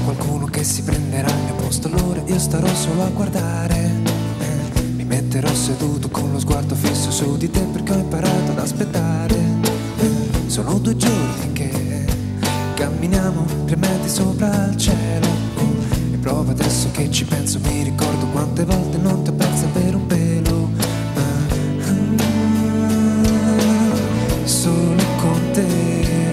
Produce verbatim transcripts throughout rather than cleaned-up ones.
qualcuno che si prenderà il mio posto, allora io starò solo a guardare. eh, Mi metterò seduto con lo sguardo fisso su di te, perché ho imparato ad aspettare. eh, Sono due giorni che camminiamo prementi sopra il cielo. oh, E prova adesso che ci penso, mi ricordo quante volte non ti ho persa per un pelo. ah, ah, Solo con te.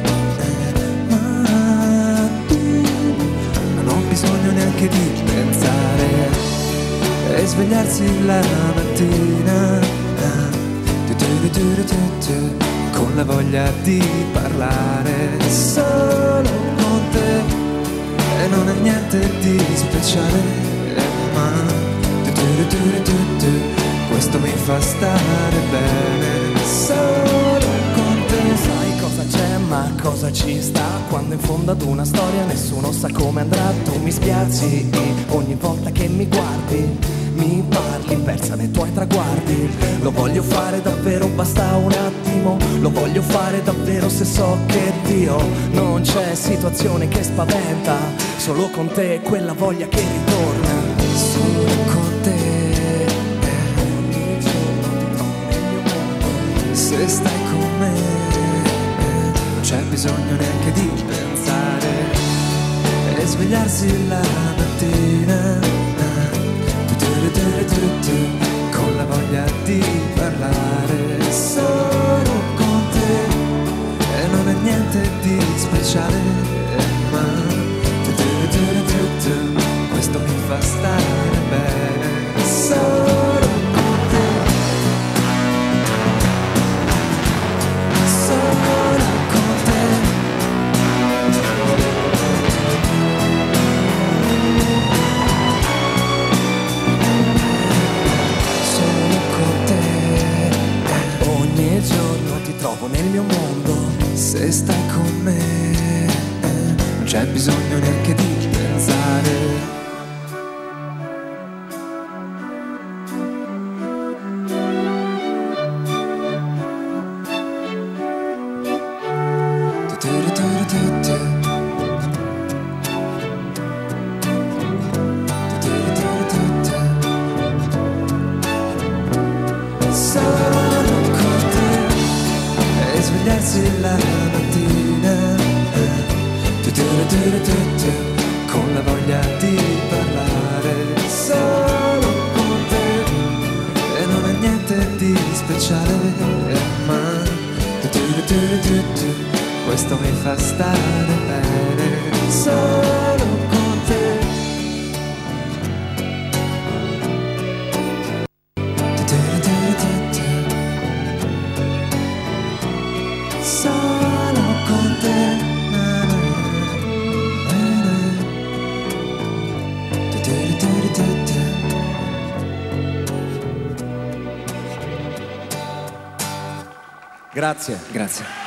Neanche di pensare e svegliarsi la mattina tu, tu, tu, tu, tu, tu, con la voglia di parlare solo con te, e non è niente di speciale, ma tu, tu, tu, tu, tu, questo mi fa stare bene solo con te. Sai cosa c'è, ma cosa ci sta? Quando in fondo ad una storia nessuno sa come andrà. Tu mi spiazzi ogni volta che mi guardi, mi parli persa nei tuoi traguardi. Lo voglio fare davvero, basta un attimo. Lo voglio fare davvero se so che Dio non c'è situazione che spaventa. Solo con te quella voglia che ritorna. Solo con te, ogni giorno ti trovo nel mio mondo. Se stai con me non c'è bisogno neanche di pensare e svegliarsi la mattina tu, tu, tu, tu, tu, con la voglia di parlare solo con te, e non è niente di speciale, ma tu, tu, tu, tu, tu, questo mi fa stare bene solo con te, solo con te. Solo con te. Ogni giorno ti trovo nel mio mondo. Se stai con me non c'è bisogno neanche di pensare. Solo con te e svegliarsi la mattina tu, tu, tu, tu, tu, con la voglia di parlare solo con te, e non è niente di speciale, ma tu, tu, tu, tu, tu, questo mi fa stare bene solo con te. Tu, tu, tu, tu, tu, solo con te. Na, na, na, na. Tu, tu, tu, tu, tu. Grazie. Grazie.